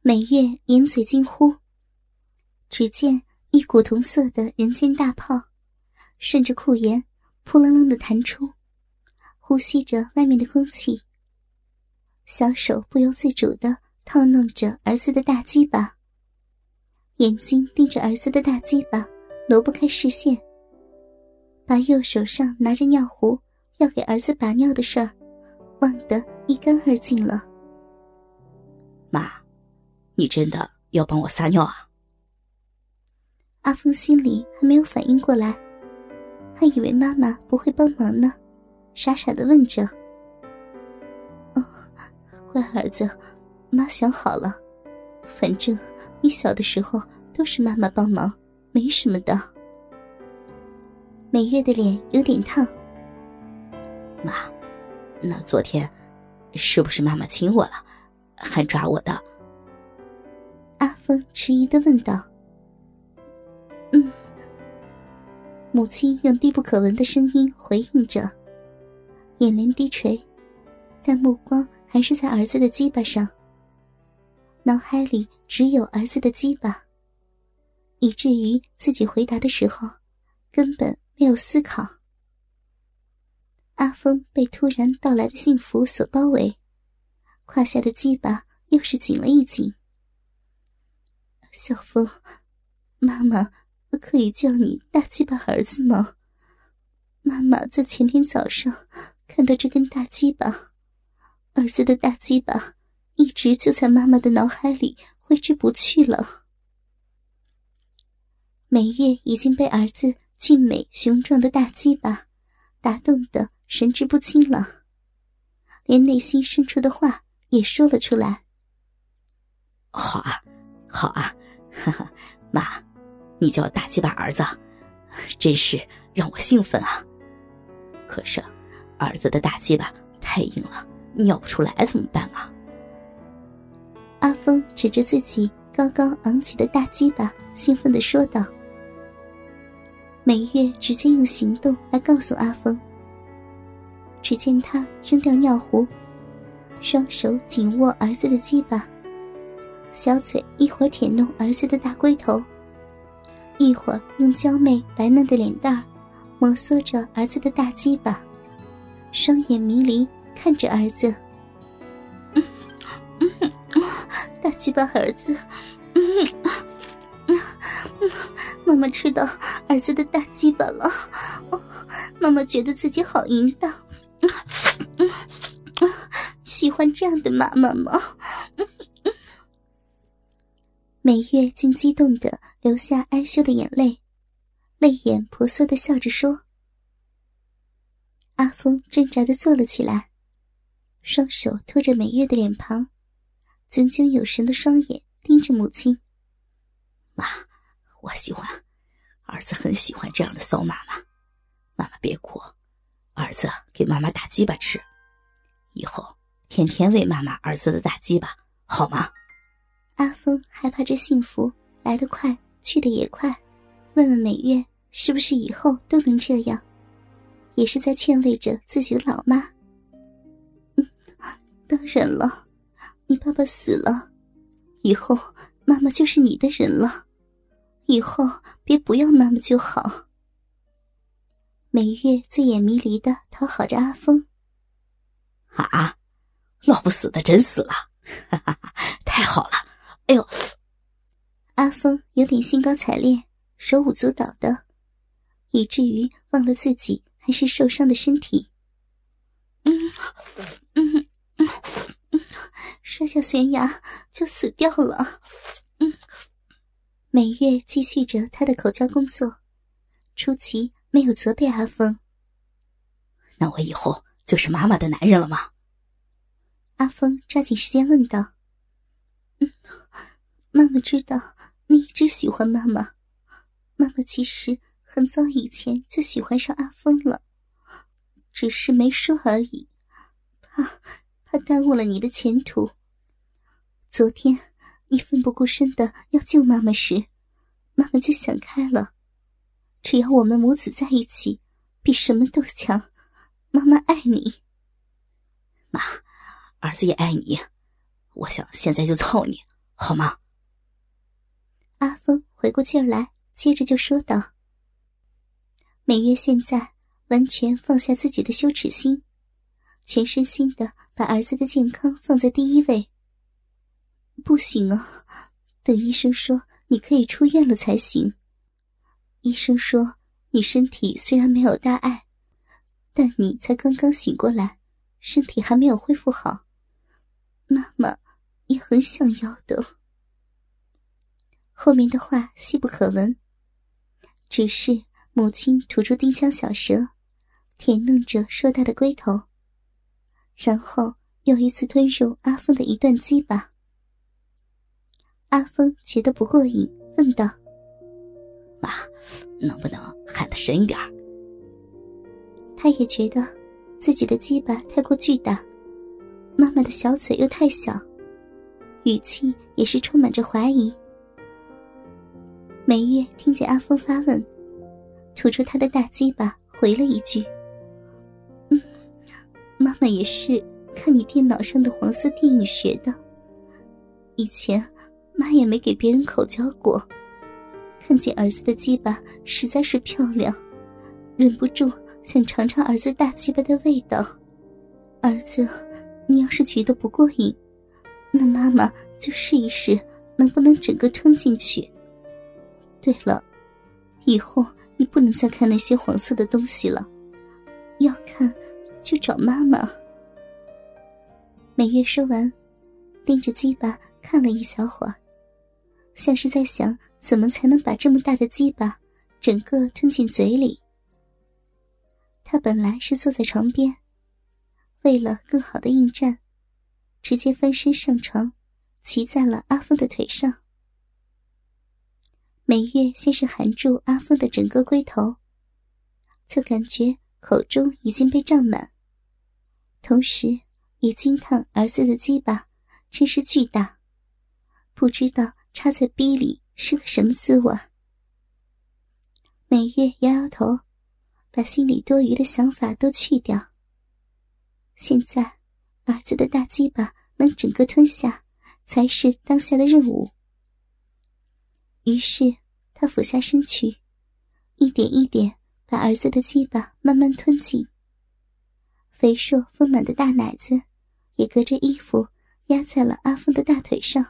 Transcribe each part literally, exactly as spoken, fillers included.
美月掩嘴惊呼，只见一股铜色的人间大炮顺着裤沿扑棱棱地弹出，呼吸着外面的空气，小手不由自主地套弄着儿子的大鸡巴，眼睛盯着儿子的大鸡巴挪不开视线，把右手上拿着尿壶要给儿子把尿的事儿忘得一干二净了。 妈，你真的要帮我撒尿啊？ 阿峰心里还没有反应过来，还以为妈妈不会帮忙呢，傻傻地问着。哦，乖儿子，妈想好了，反正你小的时候都是妈妈帮忙，没什么的。美月的脸有点烫。 妈，那昨天是不是妈妈亲我了，还抓我的？ 阿峰迟疑地问道。嗯。母亲用低不可闻的声音回应着，眼帘低垂，但目光还是在儿子的鸡巴上，脑海里只有儿子的鸡巴，以至于自己回答的时候根本没有思考。阿峰被突然到来的幸福所包围，胯下的鸡巴又是紧了一紧。小峰，妈妈可以叫你大鸡巴儿子吗？妈妈在前天早上看到这根大鸡巴，儿子的大鸡巴一直就在妈妈的脑海里挥之不去了。美月已经被儿子俊美雄壮的大鸡巴打动得神志不清了，连内心深处的话也说了出来。 好啊，好啊，哈哈，妈，你叫大鸡巴儿子，真是让我兴奋啊！可是儿子的大鸡巴太硬了，尿不出来怎么办啊？ 阿峰指着自己高高昂起的大鸡巴兴奋地说道。美月直接用行动来告诉阿峰。只见他扔掉尿壶，双手紧握儿子的鸡巴，小嘴一会儿舔弄儿子的大龟头，一会儿用娇媚白嫩的脸蛋儿摩挲着儿子的大鸡巴，双眼迷离看着儿子。嗯嗯，大鸡巴儿子，嗯嗯，妈妈吃到儿子的大鸡巴了，哦，妈妈觉得自己好淫荡，嗯嗯，喜欢这样的妈妈吗？嗯嗯，美月竟激动地流下哀羞的眼泪，泪眼婆娑地笑着说。阿峰挣扎地坐了起来，双手托着美月的脸庞，炯炯有神的双眼盯着母亲。 妈，我喜欢，儿子很喜欢这样的骚妈妈。妈妈别哭，儿子给妈妈打鸡巴吃，以后天天喂妈妈儿子的大鸡巴，好吗？ 阿峰害怕这幸福来得快去得也快，问问美月是不是以后都能这样，也是在劝慰着自己的老妈。嗯，当然了，你爸爸死了，以后妈妈就是你的人了，以后别不要妈妈就好。美月醉眼迷离地讨好着阿峰。 啊，老不死的真死了，哈哈哈，太好了！哎呦， 阿峰有点兴高采烈，手舞足蹈的，以至于忘了自己还是受伤的身体。嗯嗯嗯嗯，摔下悬崖就死掉了。嗯，美月继续着她的口交工作，出奇没有责备阿峰。 那我以后就是妈妈的男人了吗？ 阿峰抓紧时间问道。嗯，妈妈知道你一直喜欢妈妈，妈妈其实很早以前就喜欢上阿峰了，只是没说而已，怕怕耽误了你的前途。昨天你奋不顾身的要救妈妈时，妈妈就想开了，只要我们母子在一起，比什么都强，妈妈爱你。 妈，儿子也爱你，我想现在就操你， 好吗？ 阿峰回过劲儿来，接着就说道。美月现在完全放下自己的羞耻心，全身心的把儿子的健康放在第一位。不行啊，等医生说你可以出院了才行。医生说你身体虽然没有大碍，但你才刚刚醒过来，身体还没有恢复好，妈妈也很想要的。后面的话细不可闻，只是母亲吐出丁香小舌，舔弄着硕大的龟头，然后又一次吞入阿峰的一段鸡巴。阿峰觉得不过瘾，问道： 妈，能不能喊得深一点？ 他也觉得自己的鸡巴太过巨大，妈妈的小嘴又太小，语气也是充满着怀疑。美月听见阿峰发问，吐出他的大鸡巴回了一句：嗯，妈妈也是看你电脑上的黄色电影学的，以前妈也没给别人口交过，看见儿子的鸡巴实在是漂亮，忍不住想尝尝儿子大鸡巴的味道。儿子，你要是觉得不过瘾，那妈妈就试一试能不能整个吞进去。对了，以后你不能再看那些黄色的东西了，要看就找妈妈。美月说完，盯着鸡巴看了一小会儿，像是在想怎么才能把这么大的鸡巴整个吞进嘴里。她本来是坐在床边，为了更好的应战，直接翻身上床，骑在了阿峰的腿上。美月先是含住阿峰的整个龟头，就感觉口中已经被胀满，同时也惊叹儿子的鸡巴真是巨大，不知道插在逼里是个什么滋味。美月摇摇头，把心里多余的想法都去掉。现在儿子的大鸡巴能整个吞下，才是当下的任务。于是他俯下身去，一点一点把儿子的鸡巴慢慢吞进。肥硕丰满的大奶子也隔着衣服压在了阿峰的大腿上。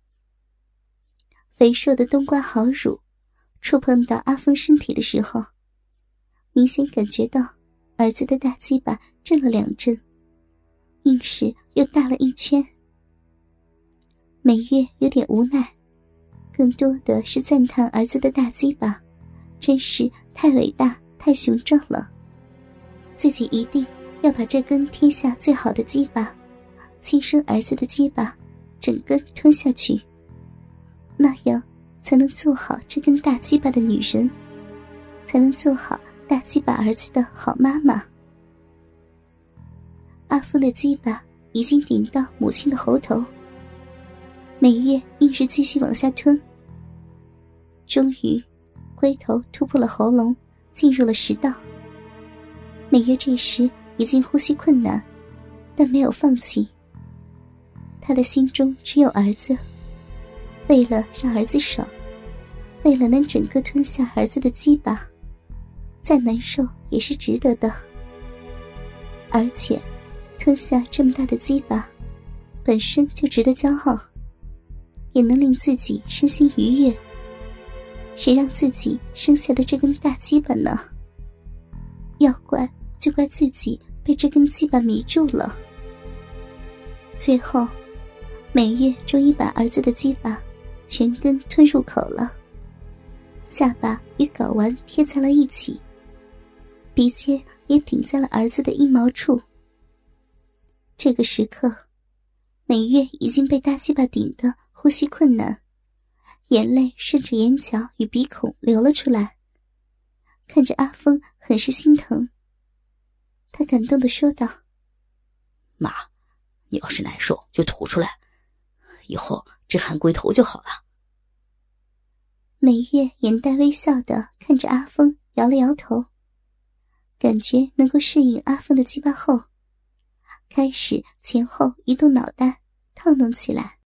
肥硕的冬瓜好乳触碰到阿峰身体的时候，明显感觉到儿子的大鸡巴震了两震，硬是又大了一圈。美月有点无奈，更多的是赞叹儿子的大鸡巴真是太伟大太雄壮了，自己一定要把这根天下最好的鸡巴，亲生儿子的鸡巴整根吞下去，那样才能做好这根大鸡巴的女人，才能做好大鸡巴儿子的好妈妈。阿峰的鸡巴已经顶到母亲的喉头，美月硬是继续往下吞。终于龟头突破了喉咙，进入了食道。美月这时已经呼吸困难，但没有放弃。她的心中只有儿子，为了让儿子爽，为了能整个吞下儿子的鸡巴，再难受也是值得的。而且吞下这么大的鸡巴本身就值得骄傲，也能令自己身心愉悦。谁让自己生下的这根大鸡巴呢？要怪就怪自己被这根鸡巴迷住了。最后美月终于把儿子的鸡巴全根吞入口了，下巴与睾丸贴在了一起，鼻尖也顶在了儿子的阴毛处。这个时刻，美月已经被大鸡巴顶得呼吸困难，眼泪顺着眼角与鼻孔流了出来，看着阿峰很是心疼。他感动地说道： 妈，你要是难受就吐出来，以后只含龟头就好了。 美月眼带微笑地看着阿峰，摇了摇头，感觉能够适应阿峰的鸡巴后，开始前后移动脑袋，套弄起来。